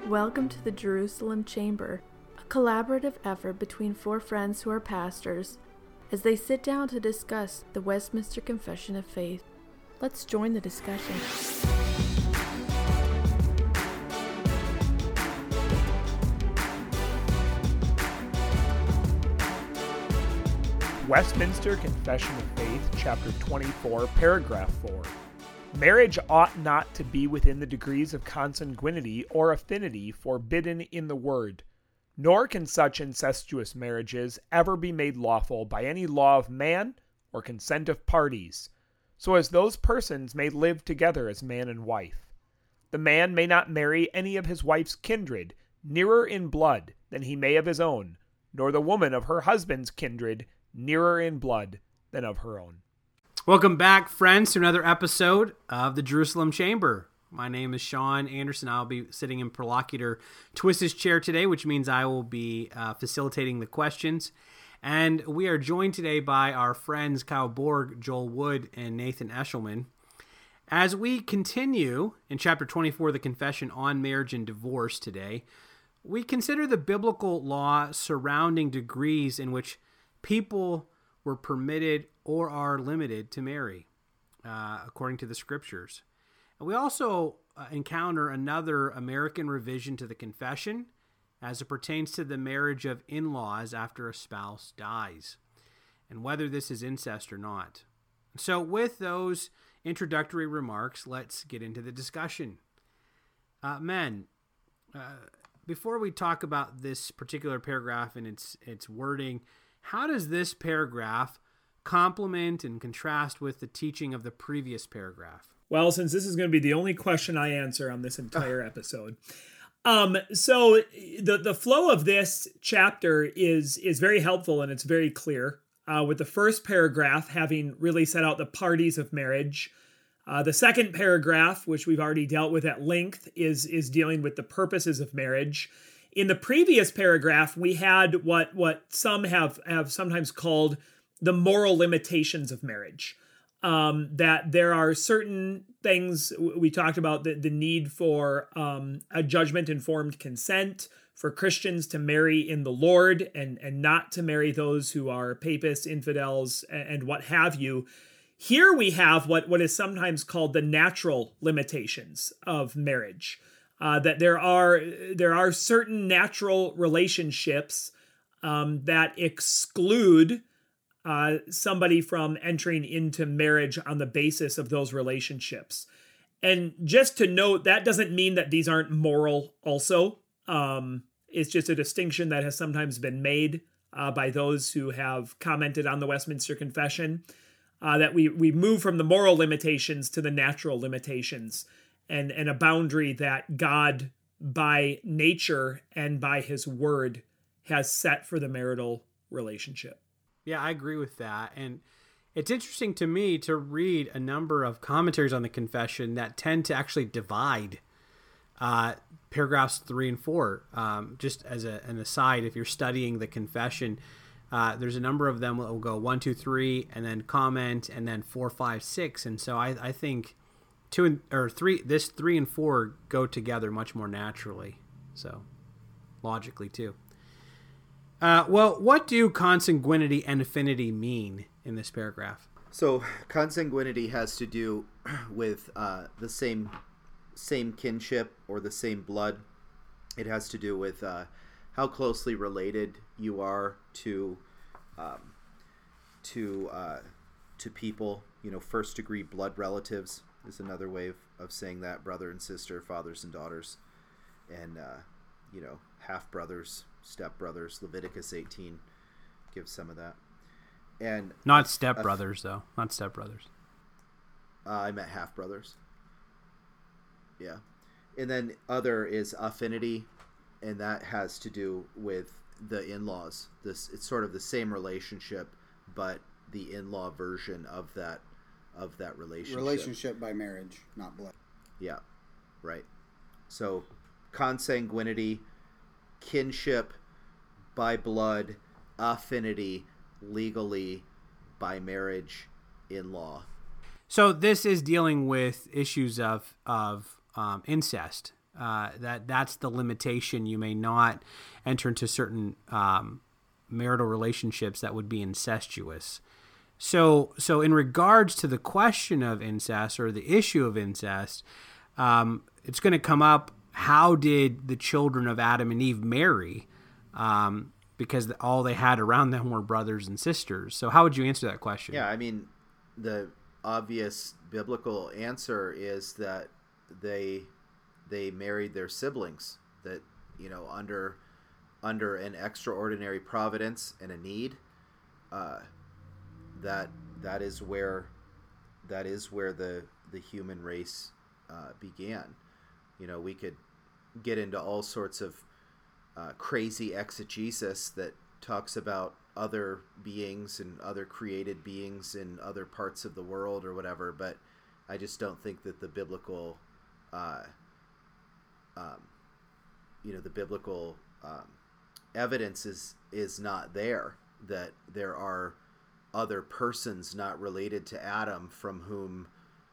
Welcome to the Jerusalem Chamber, a collaborative effort between four friends who are pastors as they sit down to discuss the Westminster Confession of Faith. Let's join the discussion. Westminster Confession of Faith, Chapter 24, Paragraph 4. Marriage ought not to be within the degrees of consanguinity or affinity forbidden in the Word, nor can such incestuous marriages ever be made lawful by any law of man or consent of parties, so as those persons may live together as man and wife. The man may not marry any of his wife's kindred nearer in blood than he may of his own, nor the woman of her husband's kindred nearer in blood than of her own. Welcome back, friends, to another episode of the Jerusalem Chamber. My name is Sean Anderson. I'll be sitting in Prolocutor Twist's chair today, which means I will be facilitating the questions. And we are joined today by our friends Kyle Borg, Joel Wood, and Nathan Eshelman. As we continue in Chapter 24 of the Confession on Marriage and Divorce today, we consider the biblical law surrounding degrees in which people were permitted or are limited to marry, according to the scriptures. And we also encounter another American revision to the confession as it pertains to the marriage of in-laws after a spouse dies, and whether this is incest or not. So with those introductory remarks, let's get into the discussion. Men, before we talk about this particular paragraph and its wording, how does this paragraph complement and contrast with the teaching of the previous paragraph? Well, since this is going to be the only question I answer on this entire episode. So the flow of this chapter is very helpful and it's very clear, with the first paragraph having really set out the parties of marriage. The second paragraph, which we've already dealt with at length, is dealing with the purposes of marriage. In the previous paragraph, we had what some have sometimes called the moral limitations of marriage. That there are certain things, we talked about the need for a judgment-informed consent, for Christians to marry in the Lord and not to marry those who are papists, infidels, and what have you. Here we have what is sometimes called the natural limitations of marriage. That there are certain natural relationships that exclude somebody from entering into marriage on the basis of those relationships. And just to note, that doesn't mean that these aren't moral also. It's just a distinction that has sometimes been made by those who have commented on the Westminster Confession, that we move from the moral limitations to the natural limitations. And a boundary that God, by nature and by his word, has set for the marital relationship. Yeah, I agree with that. And it's interesting to me to read a number of commentaries on the confession that tend to actually divide paragraphs 3 and 4. Just as an aside, if you're studying the confession, there's a number of them that will go 1, 2, 3, and then comment, and then 4, 5, 6. And so I think 3 and 4 go together much more naturally, so logically too. Well, what do consanguinity and affinity mean in this paragraph? So consanguinity has to do with the same kinship or the same blood. It has to do with how closely related you are to people. First degree blood relatives is another way of saying that. Brother and sister, fathers and daughters, and half brothers, step brothers. Leviticus 18 gives some of that. And not step brothers though. Not step brothers. I meant half brothers. Yeah. And then other is affinity, and that has to do with the in-laws. It's sort of the same relationship, but the in-law version of that relationship. Relationship by marriage, not blood. Yeah, right. So consanguinity, kinship by blood, affinity legally by marriage in law. So this is dealing with issues of incest That's the limitation. You may not enter into certain marital relationships that would be incestuous. So in regards to the question of incest or the issue of incest, it's going to come up, how did the children of Adam and Eve marry? Because all they had around them were brothers and sisters. So how would you answer that question? Yeah, I mean, the obvious biblical answer is that they married their siblings, that, you know, under an extraordinary providence and a need, that is where the human race began. You know, we could get into all sorts of crazy exegesis that talks about other beings and other created beings in other parts of the world or whatever, but I just don't think that the biblical evidence is not there, that there are other persons not related to Adam from whom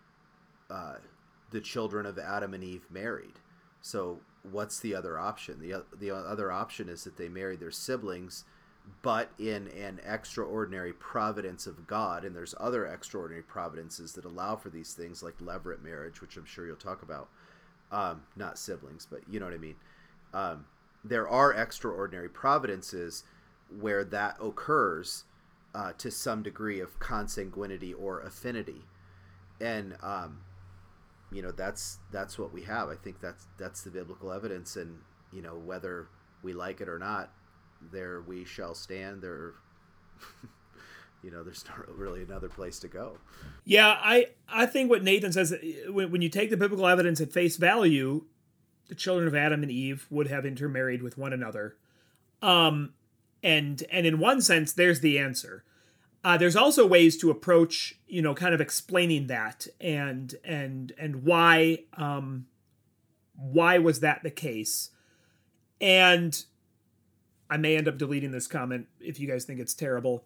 the children of Adam and Eve married. So what's the other option? The other option is that they married their siblings, but in an extraordinary providence of God, and there's other extraordinary providences that allow for these things, like levirate marriage, which I'm sure you'll talk about. Not siblings, but you know what I mean. There are extraordinary providences where that occurs to some degree of consanguinity or affinity, and you know, that's what we have. I think that's the biblical evidence, and you know, whether we like it or not, there we shall stand. There, you know, there's not really another place to go. Yeah, I think what Nathan says, when you take the biblical evidence at face value, the children of Adam and Eve would have intermarried with one another. And in one sense, there's the answer. There's also ways to approach, you know, kind of explaining that and why was that the case. And I may end up deleting this comment if you guys think it's terrible.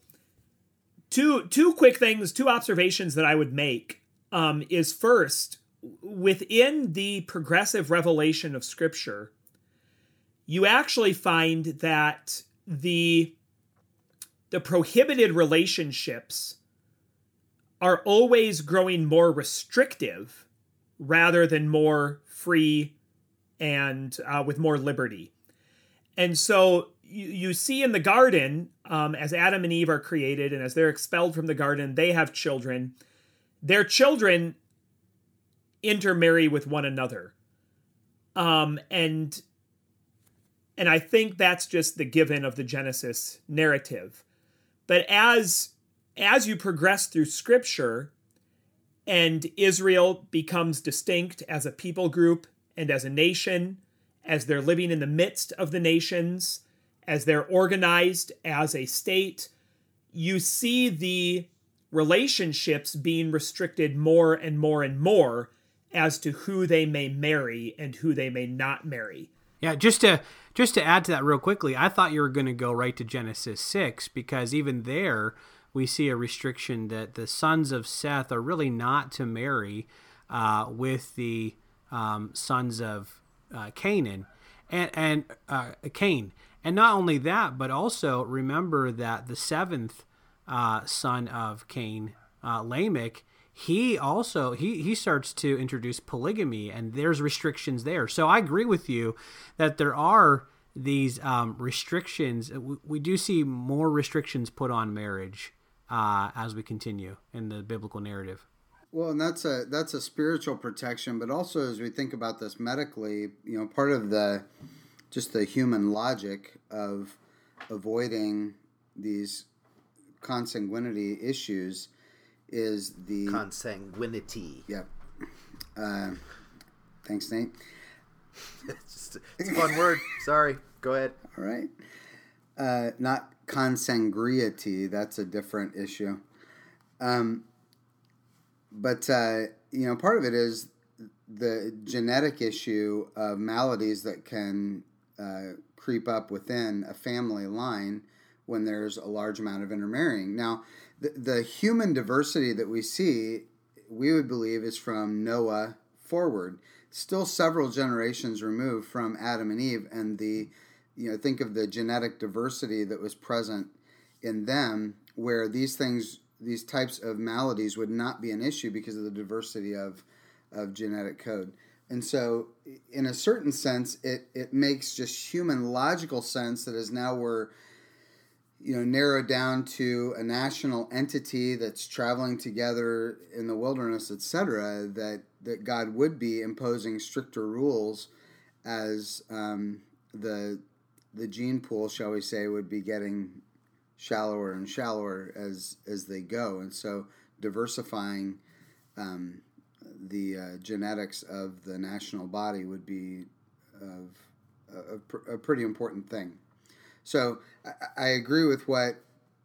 Two quick things, two observations that I would make is, first, within the progressive revelation of Scripture, you actually find that the prohibited relationships are always growing more restrictive rather than more free and with more liberty. And so you see in the garden, as Adam and Eve are created and as they're expelled from the garden, they have children. Their children intermarry with one another. And I think that's just the given of the Genesis narrative. But as you progress through Scripture and Israel becomes distinct as a people group and as a nation, as they're living in the midst of the nations, as they're organized as a state, you see the relationships being restricted more and more and more as to who they may marry and who they may not marry. Yeah, just to add to that real quickly, I thought you were going to go right to Genesis 6, because even there we see a restriction that the sons of Seth are really not to marry with the sons of Canaan and Cain. And not only that, but also remember that the seventh son of Cain, Lamech, he starts to introduce polygamy, and there's restrictions there. So I agree with you that there are these restrictions. We do see more restrictions put on marriage as we continue in the biblical narrative. Well, and that's a spiritual protection, but also as we think about this medically, you know, part of the human logic of avoiding these consanguinity issues is the consanguinity. Yep. Thanks, Nate. It's a fun word. Sorry. Go ahead. All right. Not consanguinity. That's a different issue. But you know, part of it is the genetic issue of maladies that can creep up within a family line when there's a large amount of intermarrying. Now, the human diversity that we see, we would believe, is from Noah forward. still several generations removed from Adam and Eve, and think of the genetic diversity that was present in them, where these types of maladies would not be an issue because of the diversity of genetic code. And so, in a certain sense, it makes just human logical sense that as now we're narrowed down to a national entity that's traveling together in the wilderness, etc., that God would be imposing stricter rules as the gene pool, shall we say, would be getting shallower and shallower as they go, and so diversifying the genetics of the national body would be a pretty important thing. So I agree with what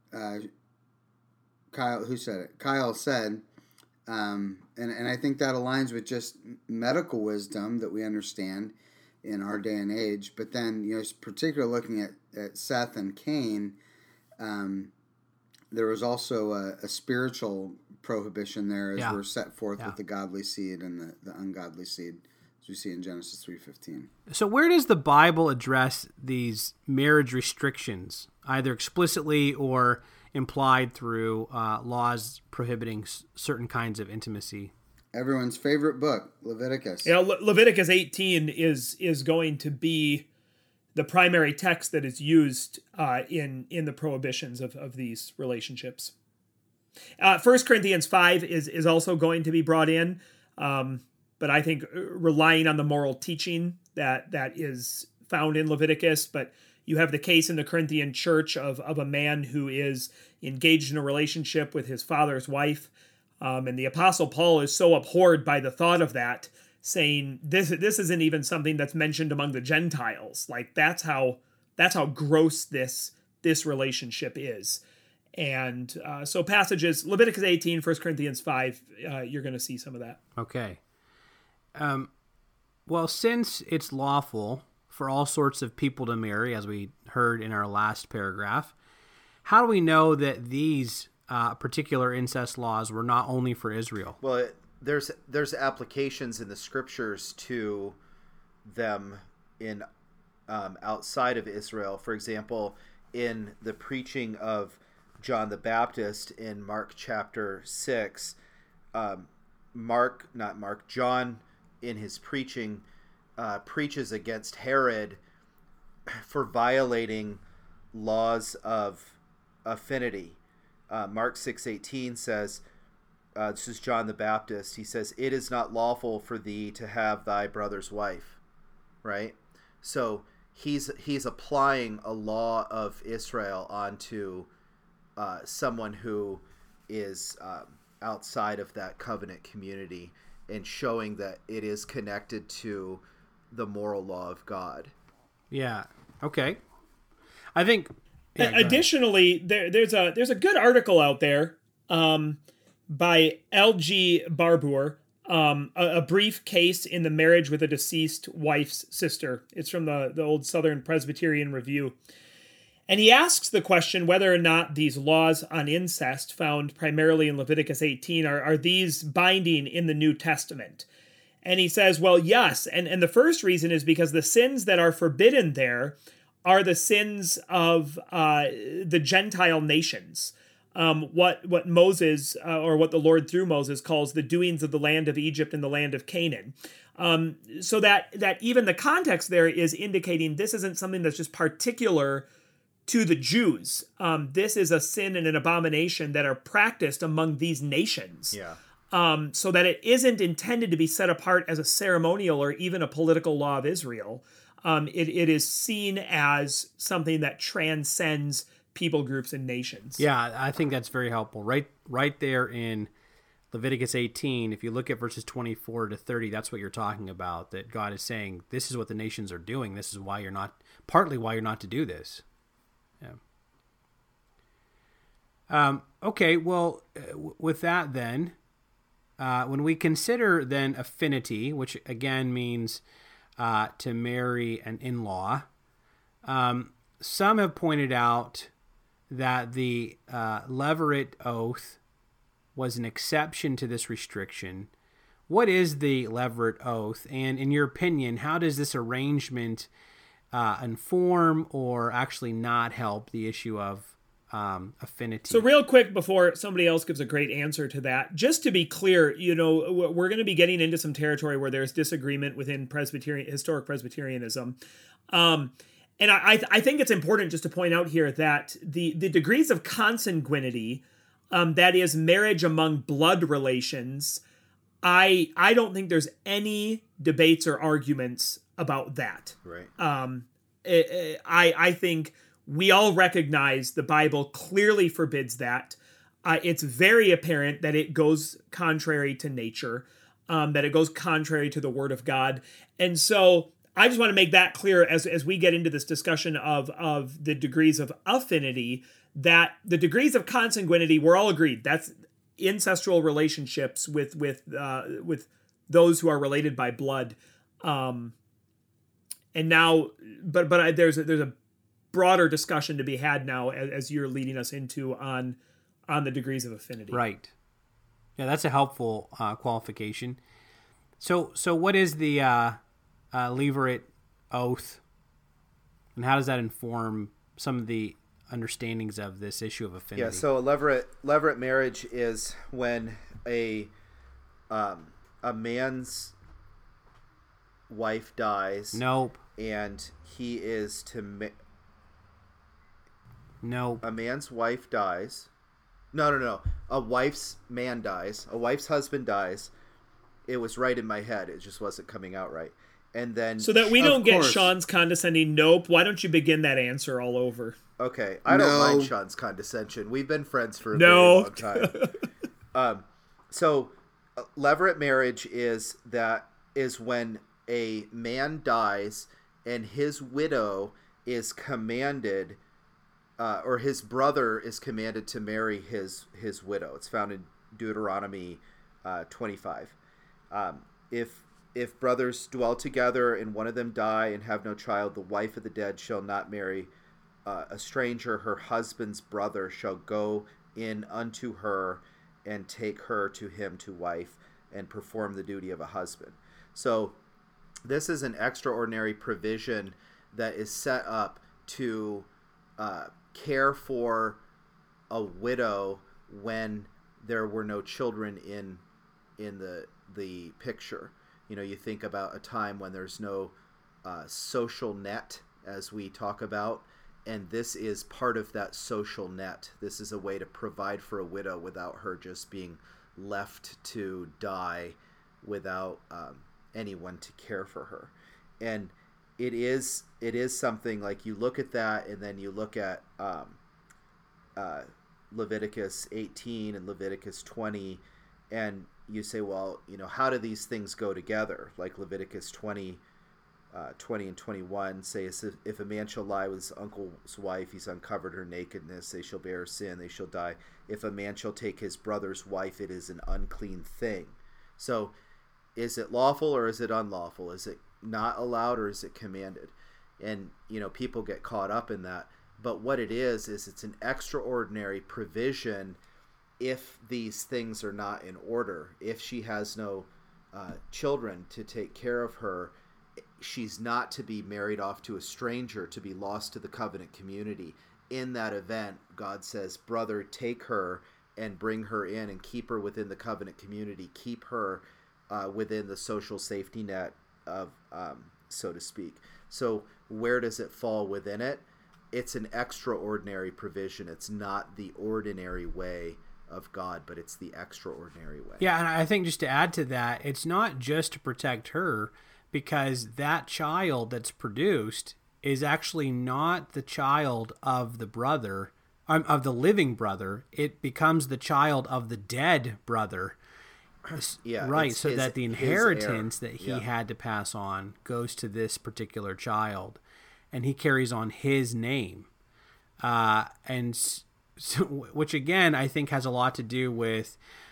Kyle said, and I think that aligns with just medical wisdom that we understand in our day and age. But then, particularly looking at Seth and Cain, there was also a spiritual prohibition there as we're set forth with the godly seed and the ungodly seed, as we see in Genesis 3:15. So where does the Bible address these marriage restrictions, either explicitly or implied through laws prohibiting certain kinds of intimacy? Everyone's favorite book, Leviticus. Yeah, Leviticus 18 is going to be the primary text that is used in the prohibitions of these relationships. 1 Corinthians 5 is also going to be brought in, but I think relying on the moral teaching that is found in Leviticus. But you have the case in the Corinthian church of a man who is engaged in a relationship with his father's wife, and the Apostle Paul is so abhorred by the thought of that, saying this isn't even something that's mentioned among the Gentiles. Like that's how gross this relationship is. And so passages, Leviticus 18, 1 Corinthians 5, you're going to see some of that. Okay. Well, since it's lawful for all sorts of people to marry, as we heard in our last paragraph, how do we know that these particular incest laws were not only for Israel? Well, there's applications in the scriptures to them in outside of Israel. For example, in the preaching of John the Baptist in Mark chapter 6, John in his preaching preaches against Herod for violating laws of affinity. Mark 6:18 says, this is John the Baptist, he says, "It is not lawful for thee to have thy brother's wife," right? So he's applying a law of Israel onto someone who is outside of that covenant community and showing that it is connected to the moral law of God. Yeah. Okay. I think. Yeah, additionally, there's a good article out there by L.G. Barbour, a brief case in the marriage with a deceased wife's sister. It's from the old Southern Presbyterian Review. And he asks the question whether or not these laws on incest found primarily in Leviticus 18 are these binding in the New Testament. And he says, well, yes. And the first reason is because the sins that are forbidden there are the sins of the Gentile nations. What Moses, or what the Lord through Moses calls the doings of the land of Egypt and the land of Canaan. So that even the context there is indicating this isn't something that's just particular to the Jews. This is a sin and an abomination that are practiced among these nations. Yeah. So that it isn't intended to be set apart as a ceremonial or even a political law of Israel. It is seen as something that transcends people groups and nations. Yeah, I think that's very helpful. Right there in Leviticus 18, if you look at verses 24 to 30, that's what you're talking about, that God is saying, this is what the nations are doing. This is why partly why you're not to do this. Yeah. Okay, well, with that then, when we consider then affinity, which again means to marry an in-law, some have pointed out that the Levirate oath was an exception to this restriction, what is the Levirate Oath? And in your opinion, how does this arrangement inform or actually not help the issue of affinity? So real quick before somebody else gives a great answer to that, just to be clear, we're going to be getting into some territory where there's disagreement within historic Presbyterianism. And I think it's important just to point out here that the degrees of consanguinity, that is marriage among blood relations, I don't think there's any debates or arguments about that. Right. I think we all recognize the Bible clearly forbids that. It's very apparent that it goes contrary to nature, that it goes contrary to the Word of God. And so I just want to make that clear as we get into this discussion of the degrees of affinity, that the degrees of consanguinity, we're all agreed. That's ancestral relationships with those who are related by blood. And now, but there's a broader discussion to be had now as you're leading us into on the degrees of affinity. Right. Yeah, that's a helpful qualification. So what is the Levirate Oath, and how does that inform some of the understandings of this issue of affinity? Yeah, so a levirate marriage is when a man's wife dies. Nope. And he is to Nope. A man's wife dies. No. A wife's man dies. A wife's husband dies. It was right in my head. It just wasn't coming out right. And then, so that we don't get Sean's condescending nope, why don't you begin that answer all over? Okay, I don't mind Sean's condescension. We've been friends for a very long time. So levirate marriage is when a man dies and his widow is commanded, or his brother is commanded to marry his widow. It's found in Deuteronomy 25. If brothers dwell together and one of them die and have no child, the wife of the dead shall not marry a stranger. Her husband's brother shall go in unto her and take her to him to wife and perform the duty of a husband. So this is an extraordinary provision that is set up to care for a widow when there were no children in the picture. You think about a time when there's no social net, as we talk about, and this is part of that social net. This is a way to provide for a widow without her just being left to die without anyone to care for her. And it is something like, you look at that, and then you look at Leviticus 18 and Leviticus 20, and you say, well, how do these things go together? Like Leviticus 20 and 21 say, if a man shall lie with his uncle's wife, he's uncovered her nakedness, they shall bear sin, they shall die. If a man shall take his brother's wife, it is an unclean thing. So is it lawful or is it unlawful? Is it not allowed or is it commanded? And, people get caught up in that. But what it is it's an extraordinary provision if these things are not in order. If she has no children to take care of her, she's not to be married off to a stranger, to be lost to the covenant community. In that event, God says, brother, take her and bring her in and keep her within the covenant community. Keep her within the social safety net of, so to speak. So where does it fall within it? It's an extraordinary provision. It's not the ordinary way of God, but it's the extraordinary way. Yeah, and I think just to add to that, it's not just to protect her, because that child that's produced is actually not the child of the brother, of the living brother. It becomes the child of the dead brother. Yeah, right, so that the inheritance that he had to pass on goes to this particular child, and he carries on his name. And so, which again, I think has a lot to do with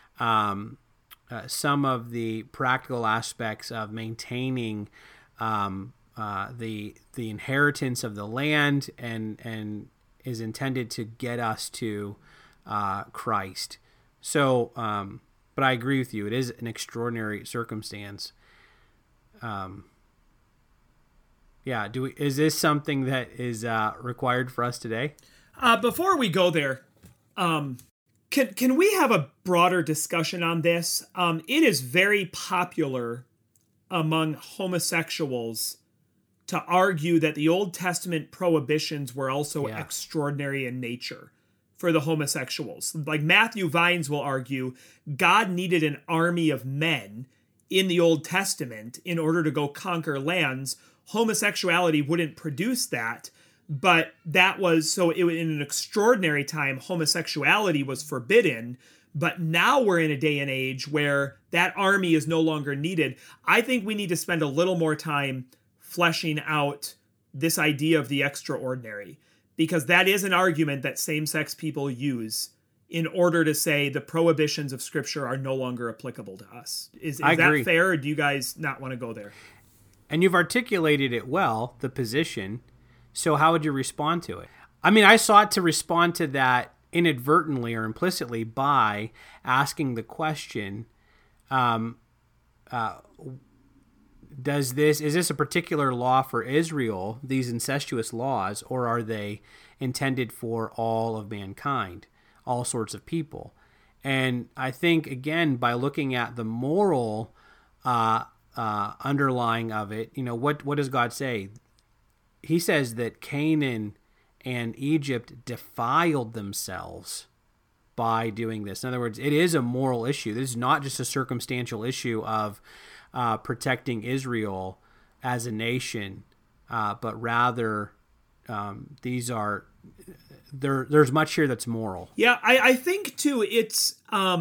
some of the practical aspects of maintaining the inheritance of the land, and is intended to get us to Christ. So But I agree with you. It is an extraordinary circumstance. Yeah. Is this something that is required for us today? Before we go there, can we have a broader discussion on this? It is very popular among homosexuals to argue that the Old Testament prohibitions were also extraordinary in nature for the homosexuals. Like Matthew Vines will argue, God needed an army of men in the Old Testament in order to go conquer lands. Homosexuality wouldn't produce that, but that was, so in an extraordinary time, homosexuality was forbidden, but now we're in a day and age where that army is no longer needed. I think we need to spend a little more time fleshing out this idea of the extraordinary, because that is an argument that same-sex people use in order to say the prohibitions of Scripture are no longer applicable to us. Is that fair, or do you guys not want to go there? And you've articulated it well, the position. So how would you respond to it? I mean, I sought to respond to that inadvertently or implicitly by asking the question, is this a particular law for Israel, these incestuous laws, or are they intended for all of mankind, all sorts of people? And I think, again, by looking at the moral underlying of it, what does God say? He says that Canaan and Egypt defiled themselves by doing this. In other words, it is a moral issue. This is not just a circumstantial issue of protecting Israel as a nation, but rather there's much here that's moral. Yeah, I think too it's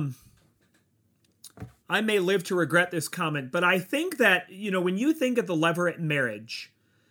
I may live to regret this comment, but I think that, when you think of the levirate marriage,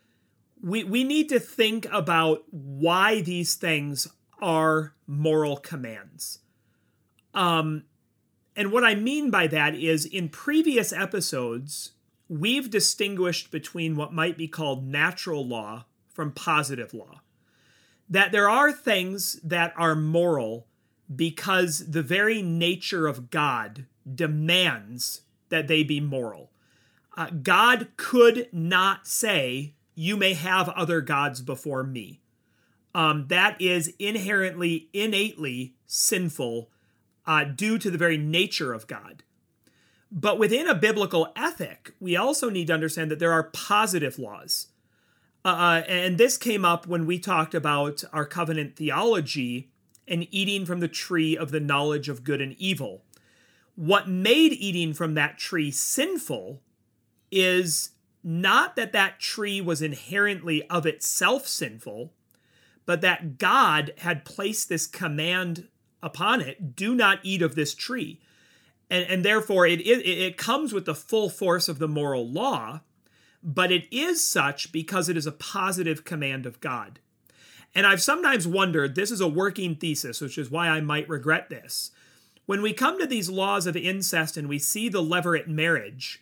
we need to think about why these things are moral commands. And what I mean by that is, in previous episodes, we've distinguished between what might be called natural law from positive law. That there are things that are moral because the very nature of God demands that they be moral. God could not say, "You may have other gods before me." That is inherently, innately sinful due to the very nature of God. But within a biblical ethic, we also need to understand that there are positive laws. And this came up when we talked about our covenant theology and eating from the tree of the knowledge of good and evil. What made eating from that tree sinful is not that that tree was inherently of itself sinful, but that God had placed this command upon it, do not eat of this tree. And therefore it comes with the full force of the moral law, but it is such because it is a positive command of God. And I've sometimes wondered, this is a working thesis, which is why I might regret this. When we come to these laws of incest and we see the levirate marriage,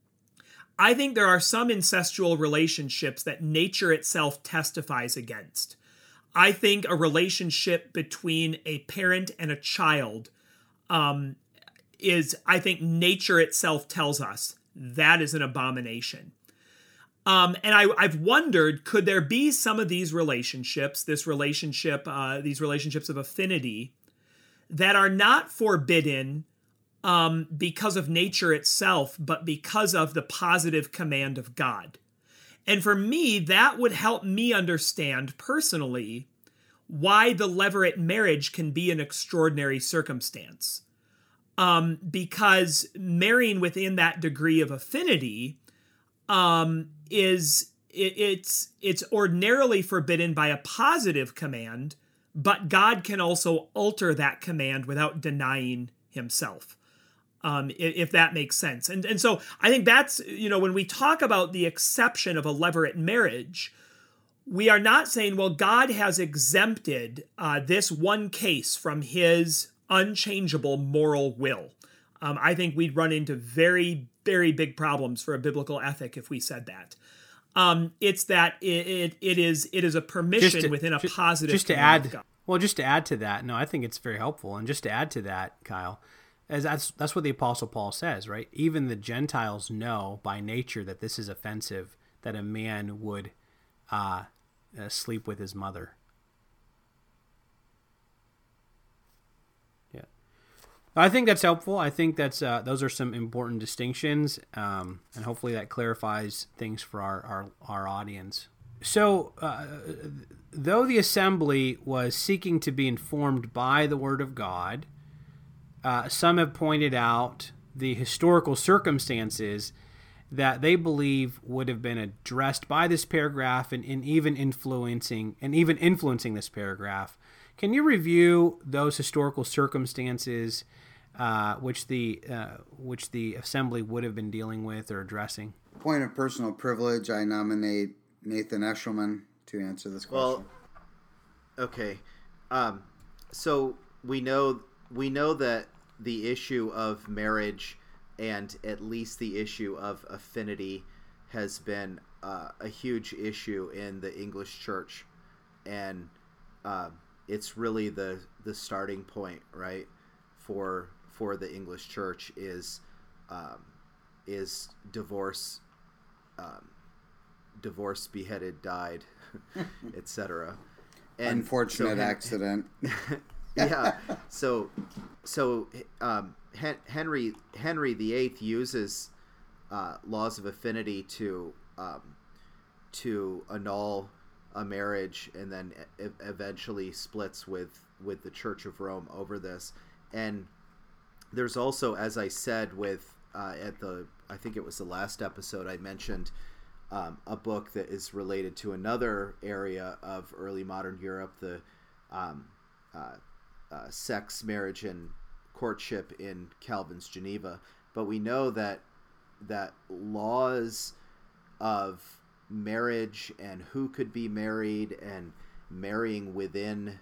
I think there are some incestual relationships that nature itself testifies against. I think a relationship between a parent and a child I think nature itself tells us that is an abomination. And I've wondered, could there be some of these relationships, these relationships of affinity, that are not forbidden because of nature itself, but because of the positive command of God? And for me, that would help me understand personally why the levirate marriage can be an extraordinary circumstance. Because marrying within that degree of affinity it's ordinarily forbidden by a positive command, but God can also alter that command without denying himself. If that makes sense. And so I think that's, when we talk about the exception of a levirate marriage, we are not saying, well, God has exempted this one case from his unchangeable moral will. I think we'd run into very, very big problems for a biblical ethic if we said that. It's that it is a permission within a positive. Just to add to that, no, I think it's very helpful. And just to add to that, Kyle, as that's what the Apostle Paul says, right? Even the Gentiles know by nature that this is offensive, that a man would sleep with his mother. Yeah, I think that's helpful. I think that's those are some important distinctions, and hopefully that clarifies things for our audience. So, though the assembly was seeking to be informed by the Word of God, some have pointed out the historical circumstances that they believe would have been addressed by this paragraph and even influencing this paragraph. Can you review those historical circumstances which the assembly would have been dealing with or addressing? Point of personal privilege, I nominate Nathan Eshelman to answer this question. Well, okay. So we know that the issue of marriage and at least the issue of affinity has been a huge issue in the English church, and it's really the starting point, right, for the English church is divorce, beheaded, died, etc. Unfortunate accident. Yeah. So Henry VIII uses laws of affinity to annul a marriage, and then eventually splits with the Church of Rome over this. And there's also, as I said, with I think it was the last episode, I mentioned a book that is related to another area of early modern Europe, the sex, marriage, and courtship in Calvin's Geneva. But we know that laws of marriage and who could be married and marrying within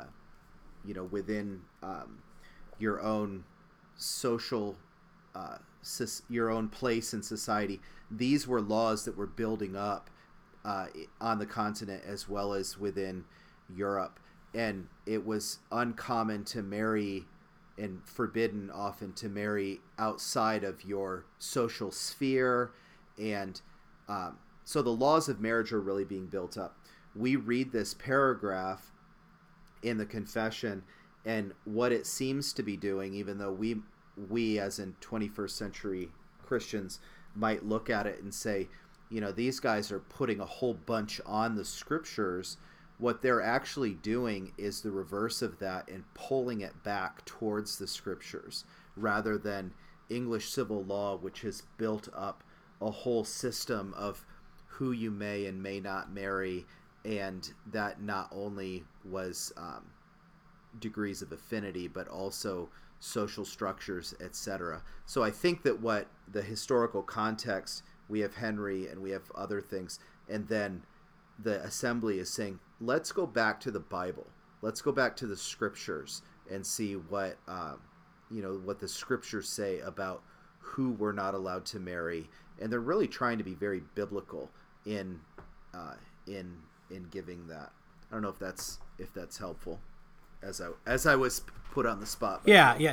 your own social your own place in society, these were laws that were building up on the continent as well as within Europe. And it was uncommon to marry, and forbidden often to marry outside of your social sphere. And so the laws of marriage are really being built up. We read this paragraph in the confession, and what it seems to be doing, even though we as in 21st century Christians might look at it and say, these guys are putting a whole bunch on the scriptures. What they're actually doing is the reverse of that and pulling it back towards the scriptures, rather than English civil law, which has built up a whole system of who you may and may not marry, and that not only was degrees of affinity, but also social structures, etc. So I think that what the historical context, we have Henry and we have other things, and then the assembly is saying, let's go back to the Bible. Let's go back to the scriptures and see what what the scriptures say about who we're not allowed to marry. And they're really trying to be very biblical in giving that. I don't know if that's helpful, as I was put on the spot. Yeah.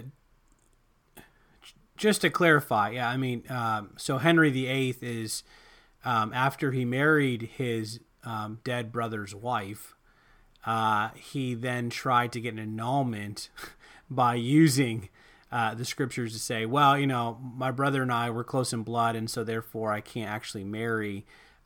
Just to clarify, yeah. I mean, so Henry VIII is after he married his dead brother's wife, he then tried to get an annulment by using the scriptures to say, well, my brother and I were close in blood, and so therefore I can't actually marry,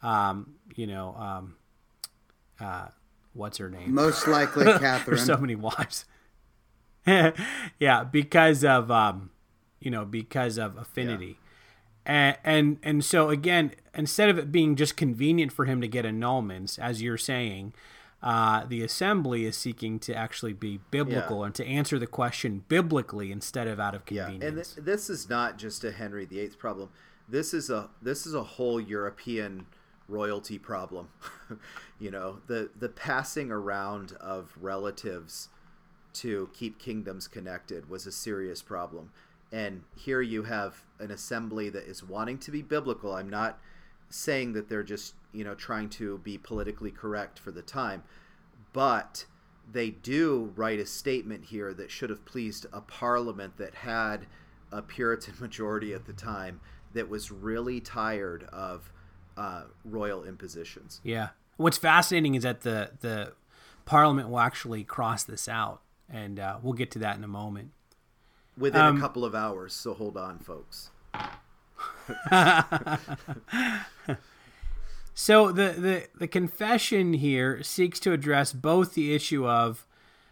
what's her name? Most likely Catherine. There's so many wives. Yeah, because of affinity. Yeah. And so again, instead of it being just convenient for him to get annulments, as you're saying, the assembly is seeking to actually be biblical and to answer the question biblically instead of out of convenience. And this is not just a Henry VIII problem. This is a whole European royalty problem. The passing around of relatives to keep kingdoms connected was a serious problem. And here you have an assembly that is wanting to be biblical. I'm not saying that they're just, trying to be politically correct for the time, but they do write a statement here that should have pleased a parliament that had a Puritan majority at the time that was really tired of royal impositions. Yeah. What's fascinating is that the Parliament will actually cross this out, and we'll get to that in a moment. Within a couple of hours, so hold on, folks. So the confession here seeks to address both the issue of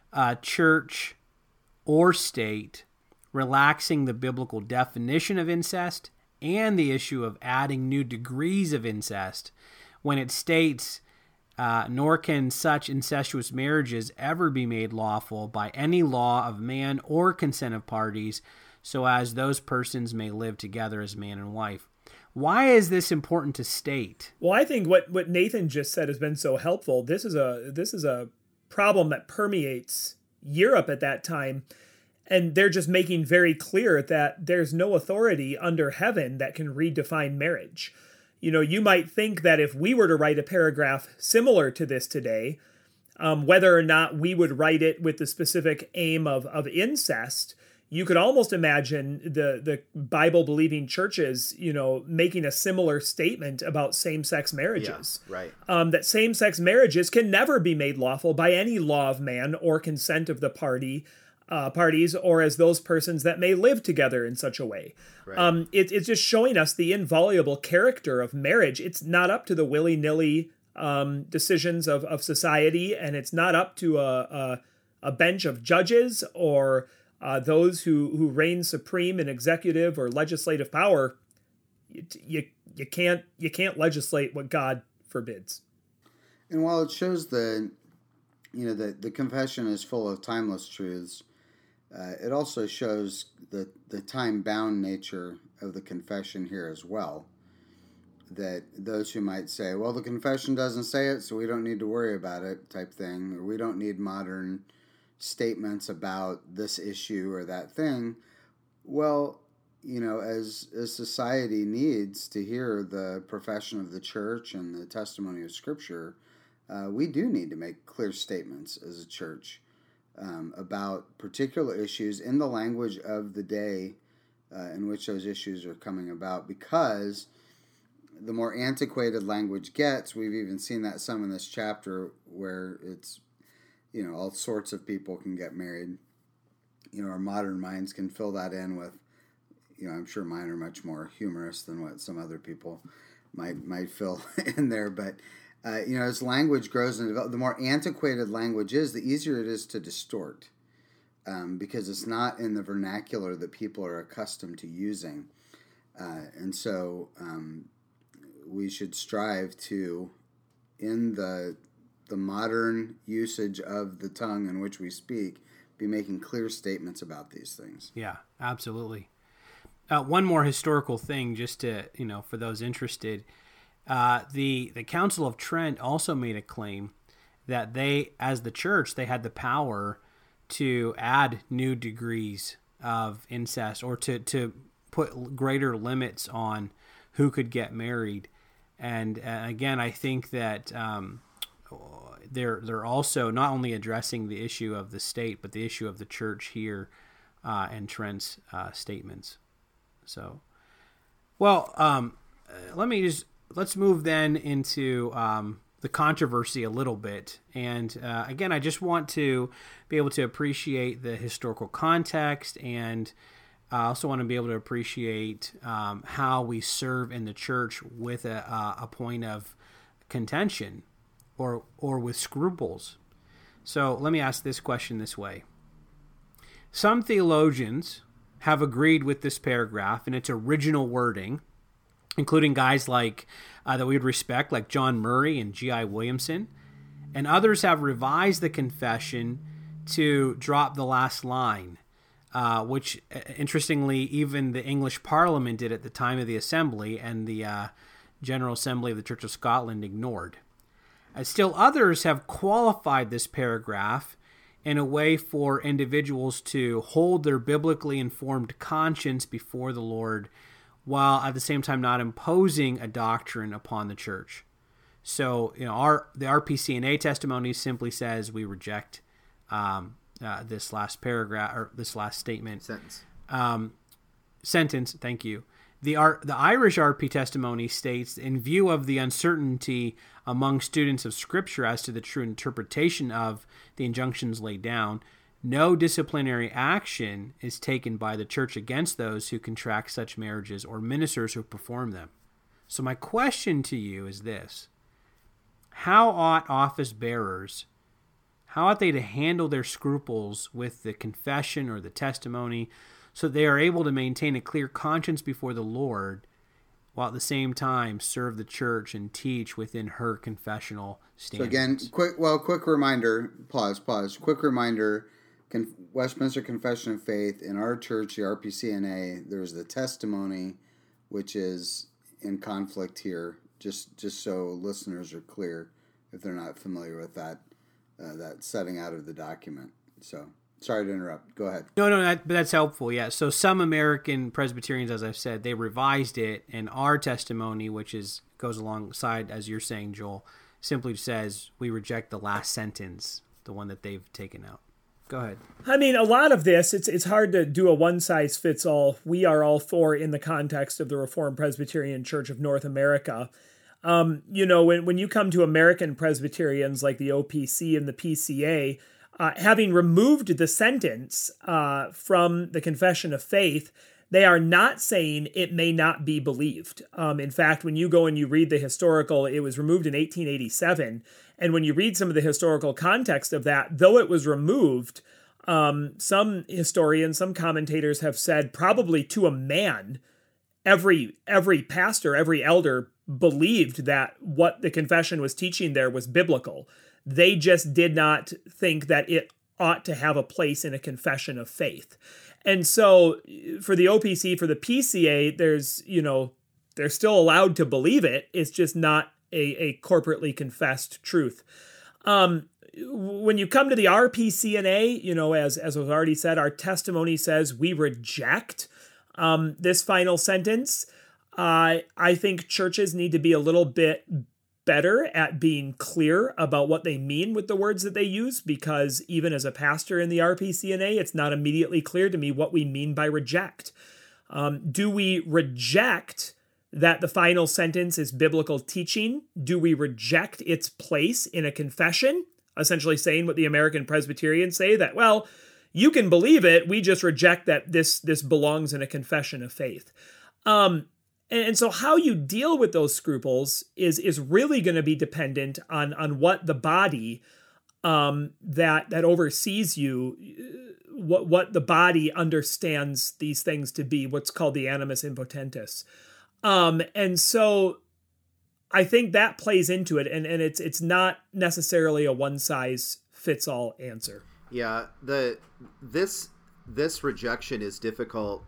church or state relaxing the biblical definition of incest and the issue of adding new degrees of incest when it states, nor can such incestuous marriages ever be made lawful by any law of man or consent of parties, so as those persons may live together as man and wife. Why is this important to state? Well, I think what Nathan just said has been so helpful. This is a problem that permeates Europe at that time, and they're just making very clear that there's no authority under heaven that can redefine marriage. You know, you might think that if we were to write a paragraph similar to this today, whether or not we would write it with the specific aim of incest, you could almost imagine the Bible-believing churches, you know, making a similar statement about same-sex marriages. Yeah, right. That same-sex marriages can never be made lawful by any law of man or consent of the parties, or as those persons that may live together in such a way. Right. It's just showing us the inviolable character of marriage. It's not up to the willy-nilly decisions of society, and it's not up to a bench of judges or those who reign supreme in executive or legislative power. You can't legislate what God forbids. And while it shows the confession is full of timeless truths, it also shows the time-bound nature of the confession here as well. That those who might say, well, the confession doesn't say it, so we don't need to worry about it, type thing, or we don't need modern statements about this issue or that thing. Well, you know, as society needs to hear the profession of the church and the testimony of Scripture, we do need to make clear statements as a church about particular issues in the language of the day in which those issues are coming about, because the more antiquated language gets, we've even seen that some in this chapter where it's, you know, all sorts of people can get married. You know, our modern minds can fill that in with, you know, I'm sure mine are much more humorous than what some other people might fill in there. But, you know, as language grows and develops, the more antiquated language is, the easier it is to distort, because it's not in the vernacular that people are accustomed to using. And so we should strive to, in the modern usage of the tongue in which we speak, be making clear statements about these things. Yeah, absolutely. One more historical thing, just to, you know, for those interested, the Council of Trent also made a claim that they, as the church, they had the power to add new degrees of incest, or to put greater limits on who could get married. And again, I think that they're also not only addressing the issue of the state, but the issue of the church here and Trent's statements. So, well, let's move then into the controversy a little bit. And again, I just want to be able to appreciate the historical context, and I also want to be able to appreciate how we serve in the church with a point of contention or with scruples. So let me ask this question this way. Some theologians have agreed with this paragraph in its original wording, including guys like that we would respect, like John Murray and G.I. Williamson, and others have revised the confession to drop the last line, which, interestingly, even the English Parliament did at the time of the Assembly, and the General Assembly of the Church of Scotland ignored. Still others have qualified this paragraph in a way for individuals to hold their biblically informed conscience before the Lord, while at the same time not imposing a doctrine upon the church. So, you know, the RPCNA testimony simply says we reject this last paragraph or this last statement. Sentence. Thank you. The Irish RP testimony states, in view of the uncertainty among students of Scripture as to the true interpretation of the injunctions laid down, no disciplinary action is taken by the church against those who contract such marriages or ministers who perform them. So my question to you is this: how ought office bearers, how ought they to handle their scruples with the confession or the testimony so they are able to maintain a clear conscience before the Lord, while at the same time serve the church and teach within her confessional standards? So again, quick reminder, pause. Quick reminder, Westminster Confession of Faith, in our church, the RPCNA, there's the testimony, which is in conflict here, just so listeners are clear if they're not familiar with that setting out of the document. So sorry to interrupt. Go ahead. No, that's helpful. Yeah. So some American Presbyterians, as I've said, they revised it, and our testimony, which goes alongside, as you're saying, Joel, simply says we reject the last sentence, the one that they've taken out. Go ahead. I mean, a lot of this, it's hard to do a one-size-fits-all. We are all for in the context of the Reformed Presbyterian Church of North America. When you come to American Presbyterians like the OPC and the PCA, having removed the sentence from the Confession of Faith, they are not saying it may not be believed. In fact, when you go and you read the historical, it was removed in 1887. And when you read some of the historical context of that, though it was removed, some historians, some commentators have said probably to a man, every pastor, every elder believed that what the confession was teaching there was biblical. They just did not think that it ought to have a place in a confession of faith. And so for the OPC, for the PCA, they're still allowed to believe it. It's just not a corporately confessed truth. When you come to the RPCNA, as was already said, our testimony says we reject this final sentence. I think churches need to be a little bit better at being clear about what they mean with the words that they use, because even as a pastor in the RPCNA, it's not immediately clear to me what we mean by reject. Do we reject that the final sentence is biblical teaching? Do we reject its place in a confession? Essentially saying what the American Presbyterians say, that, well, you can believe it, we just reject that this belongs in a confession of faith. And so how you deal with those scruples is really going to be dependent on what the body that oversees you, what the body understands these things to be, what's called the animus impotentis. And so I think that plays into it, and it's not necessarily a one-size-fits-all answer. Yeah, this rejection is difficult.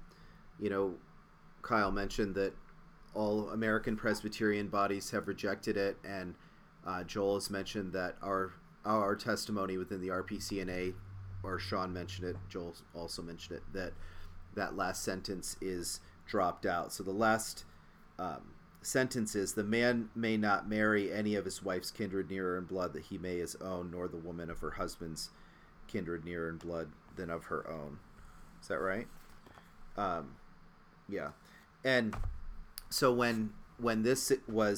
Kyle mentioned that all American Presbyterian bodies have rejected it, and Joel has mentioned that our testimony within the RPCNA, or Sean mentioned it, Joel also mentioned it, that last sentence is dropped out. So the last sentence is, the man may not marry any of his wife's kindred nearer in blood that he may his own, nor the woman of her husband's kindred nearer in blood than of her own. Is that right? Yeah. And so when this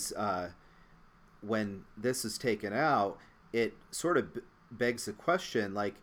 is taken out, it sort of begs the question, like,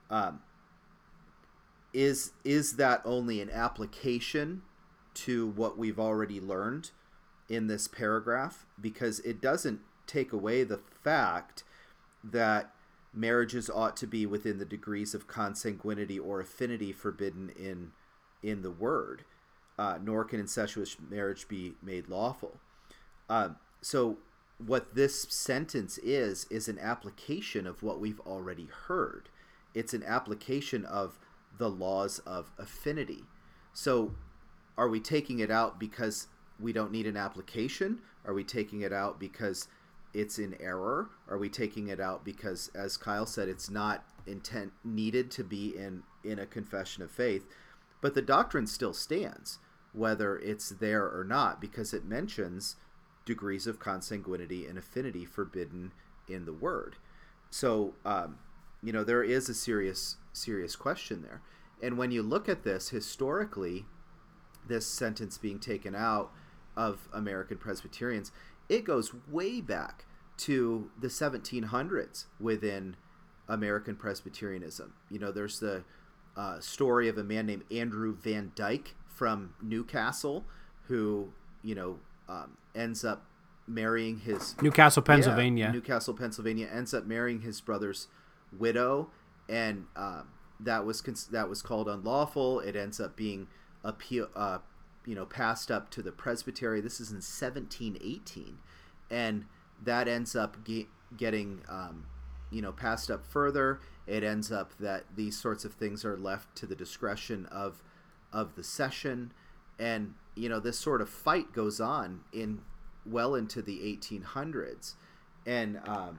is that only an application to what we've already learned in this paragraph? Because it doesn't take away the fact that marriages ought to be within the degrees of consanguinity or affinity forbidden in the word. Nor can incestuous marriage be made lawful. So what this sentence is an application of what we've already heard. It's an application of the laws of affinity. So are we taking it out because we don't need an application? Are we taking it out because it's in error? Are we taking it out because, as Kyle said, it's not needed to be in a confession of faith? But the doctrine still stands, whether it's there or not, because it mentions degrees of consanguinity and affinity forbidden in the word. So there is a serious question there. And when you look at this historically, this sentence being taken out of American Presbyterians, it goes way back to the 1700s within American Presbyterianism. There's the story of a man named Andrew Van Dyke from Newcastle who, ends up marrying his Newcastle, Pennsylvania. Ends up marrying his brother's widow, and that was called unlawful. It ends up being passed up to the presbytery. This is in 1718, and that ends up getting passed up further. It ends up that these sorts of things are left to the discretion of the session, and this sort of fight goes on well into the 1800s. And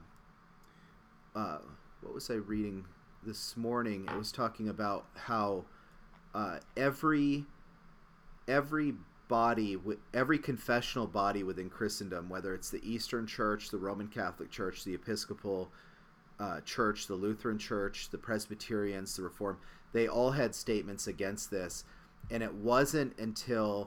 what was I reading this morning? It was talking about how every confessional body within Christendom, whether it's the Eastern Church, the Roman Catholic Church, the Episcopal Church, the Lutheran Church, the Presbyterians, the Reformed, they all had statements against this. And it wasn't until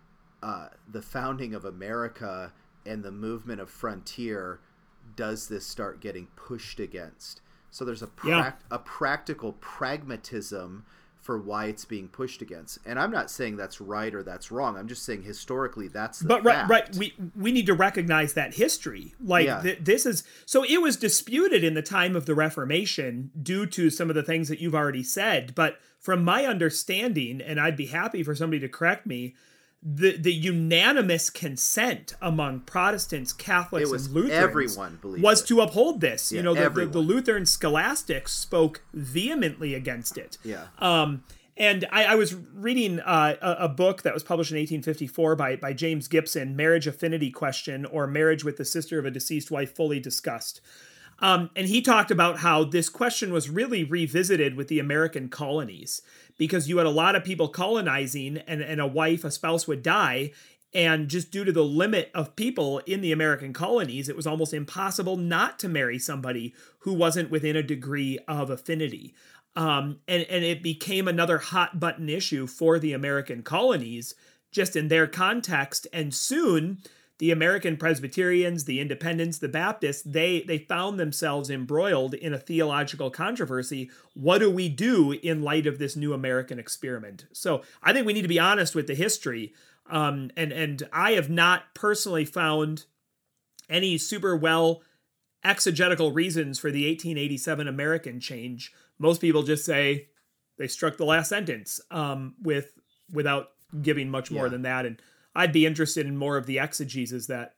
the founding of America and the movement of frontier does this start getting pushed against. So there's a practical pragmatism for why it's being pushed against. And I'm not saying that's right or that's wrong. I'm just saying historically that's the fact. Right. We need to recognize that history. This is, so it was disputed in the time of the Reformation due to some of the things that you've already said. But from my understanding, and I'd be happy for somebody to correct me, the unanimous consent among Protestants, Catholics, and Lutherans everyone was to uphold this. Yeah, the Lutheran scholastics spoke vehemently against it. Yeah. And I was reading a book that was published in 1854 by James Gibson, Marriage Affinity Question, or Marriage with the Sister of a Deceased Wife Fully Discussed. And he talked about how this question was really revisited with the American colonies, because you had a lot of people colonizing, and a spouse would die. And just due to the limit of people in the American colonies, it was almost impossible not to marry somebody who wasn't within a degree of affinity. And it became another hot button issue for the American colonies, just in their context. And soon the American Presbyterians, the Independents, the Baptists, they found themselves embroiled in a theological controversy. What do we do in light of this new American experiment? So I think we need to be honest with the history. And I have not personally found any super well exegetical reasons for the 1887 American change. Most people just say they struck the last sentence without giving much more than that. And I'd be interested in more of the exegesis that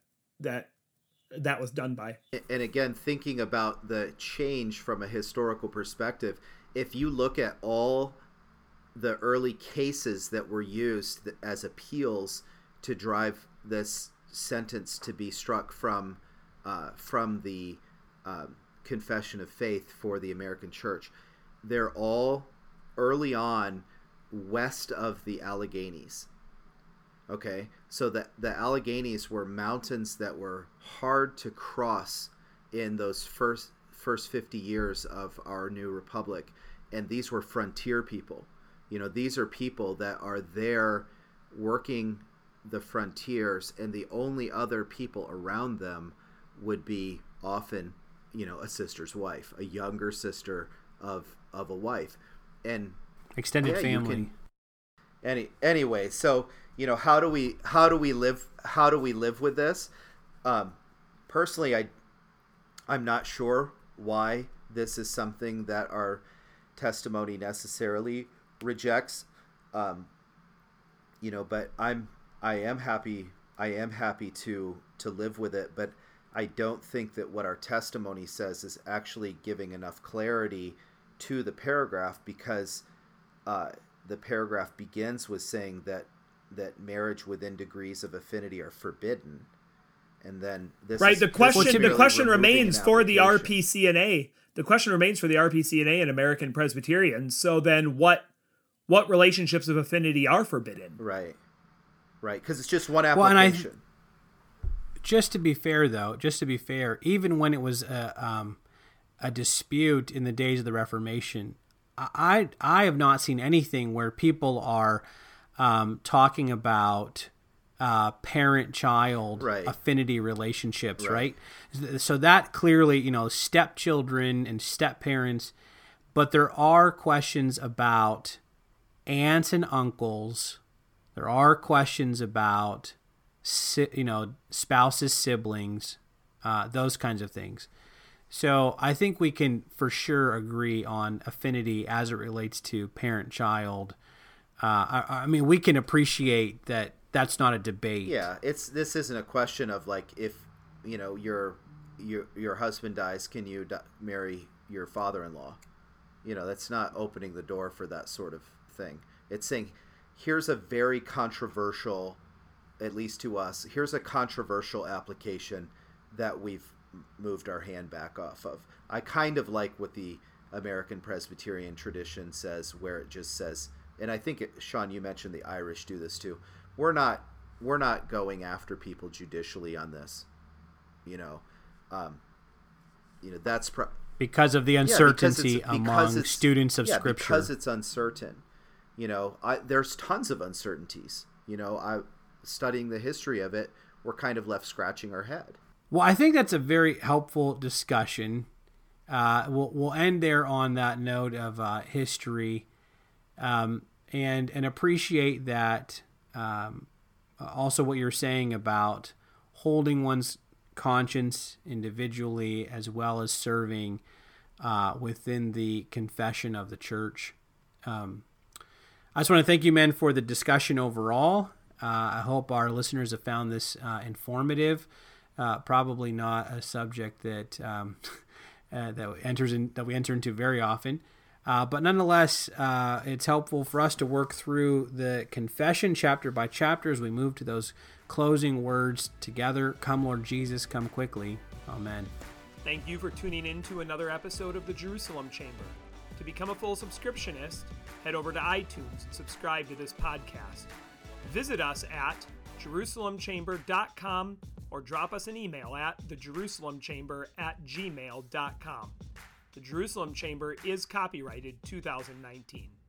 was done by. And again, thinking about the change from a historical perspective, if you look at all the early cases that were used as appeals to drive this sentence to be struck from the Confession of Faith for the American Church, they're all early on west of the Alleghenies. Okay, so the Alleghenies were mountains that were hard to cross in those first 50 years of our new republic, and these were frontier people. These are people that are there working the frontiers, and the only other people around them would be often, a sister's wife, a younger sister of a wife, and extended family. Anyway, so how do we live with this? Personally, I'm not sure why this is something that our testimony necessarily rejects. But I am happy to live with it, but I don't think that what our testimony says is actually giving enough clarity to the paragraph, because the paragraph begins with saying that marriage within degrees of affinity are forbidden, and then this the question remains for the RPCNA. The question remains for the RPCNA and American Presbyterians. So then, what relationships of affinity are forbidden? Right, because it's just one application. Well, just to be fair, even when it was a dispute in the days of the Reformation. I have not seen anything where people are talking about parent-child affinity relationships, right? So that clearly, stepchildren and step-parents, but there are questions about aunts and uncles. There are questions about, spouses, siblings, those kinds of things. So I think we can for sure agree on affinity as it relates to parent-child. I mean, we can appreciate that that's not a debate. Yeah, this isn't a question of like, if your husband dies, can you marry your father-in-law? That's not opening the door for that sort of thing. It's saying, here's a very controversial, at least to us, here's a controversial application that we've moved our hand back off of. I kind of like what the American Presbyterian tradition says, where it just says, and I think Sean, you mentioned the Irish do this too. We're not going after people judicially on this. That's because of the uncertainty among students of Scripture. Because it's uncertain. There's tons of uncertainties. Studying the history of it, we're kind of left scratching our head. Well, I think that's a very helpful discussion. We'll end there on that note of history, and appreciate that. Also, what you're saying about holding one's conscience individually, as well as serving within the confession of the church. I just want to thank you, men, for the discussion overall. I hope our listeners have found this informative. Probably not a subject that that we enter into very often, but nonetheless, it's helpful for us to work through the confession chapter by chapter as we move to those closing words together. Come, Lord Jesus, come quickly. Amen. Thank you for tuning in to another episode of the Jerusalem Chamber. To become a full subscriptionist, head over to iTunes and subscribe to this podcast. Visit us at JerusalemChamber.com or drop us an email at thejerusalemchamber@gmail.com. The Jerusalem Chamber is copyrighted 2019.